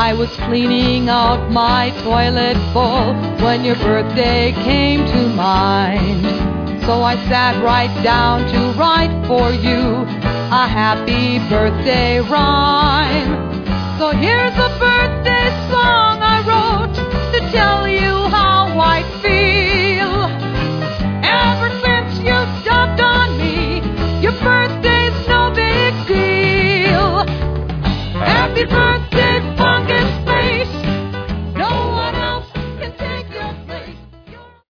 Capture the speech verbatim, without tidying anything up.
I was cleaning out my toilet bowl when your birthday came to mind. So I sat right down to write for you a happy birthday rhyme. So here's a birthday song